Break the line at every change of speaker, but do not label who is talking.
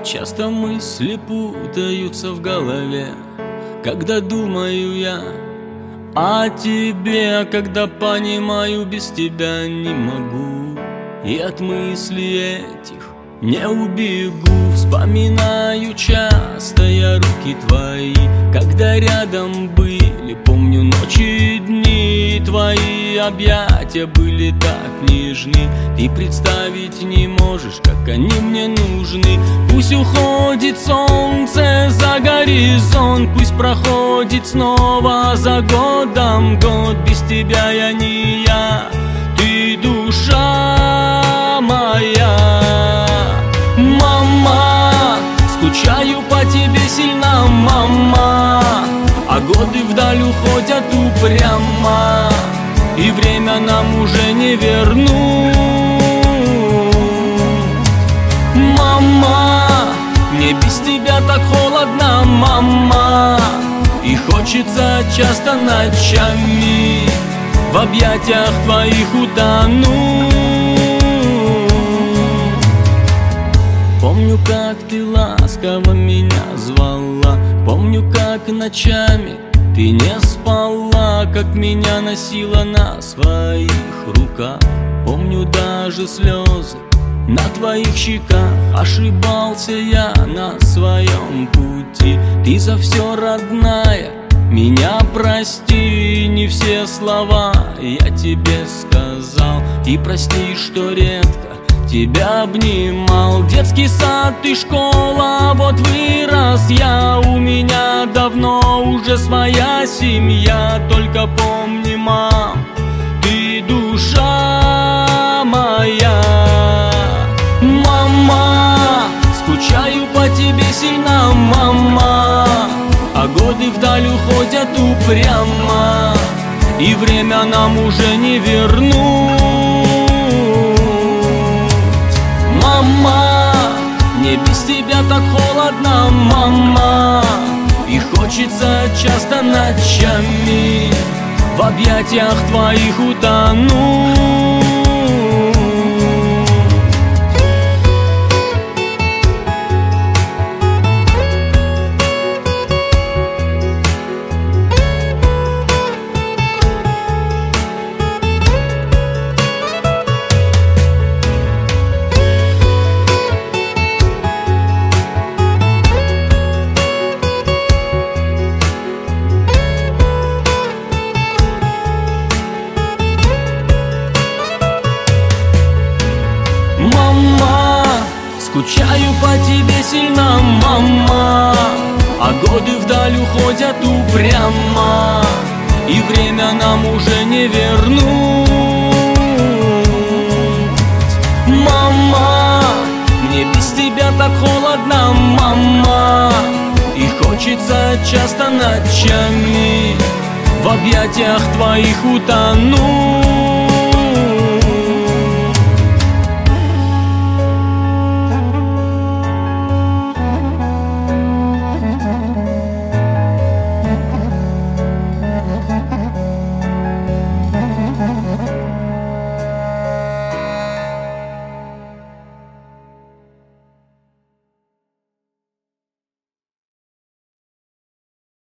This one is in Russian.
Часто мысли путаются в голове, когда думаю я о тебе, когда понимаю, без тебя не могу. И от мыслей этих не убегу. Вспоминаю часто я руки твои, когда рядом были. Помню ночи и дни, твои объятия были так нежны. Ты представить не можешь, как они мне нужны. Пусть уходит солнце за горизонт, пусть проходит снова за годом год. Без тебя я не я, ты душа моя. Мама, скучаю по тебе сильно, мама. А годы вдаль уходят упрямо, и время нам уже не вернуть. Мама, мне без тебя так холодно, мама. И хочется часто ночами в объятиях твоих утонуть. Помню, как ты ласково меня звала, помню, как ночами ты не спала, как меня носила на своих руках. Помню даже слезы на твоих щеках. Ошибался я на своем пути, ты за все, родная, меня прости. Не все слова я тебе сказал, и прости, что редко тебя обнимал. Детский сад и школа, вот вырос я. У меня давно уже своя семья. Только помни, мам, ты душа моя. Мама, скучаю по тебе сильно, мама. А годы вдаль уходят упрямо, и время нам уже не вернуть. Мама, мне без тебя так холодно, мама. И хочется часто ночами в объятиях твоих утонуть. Мама, скучаю по тебе сильно, мама. А годы вдаль уходят упрямо, и время нам уже не вернуть. Мама, мне без тебя так холодно, мама. И хочется часто ночами в объятиях твоих утонуть.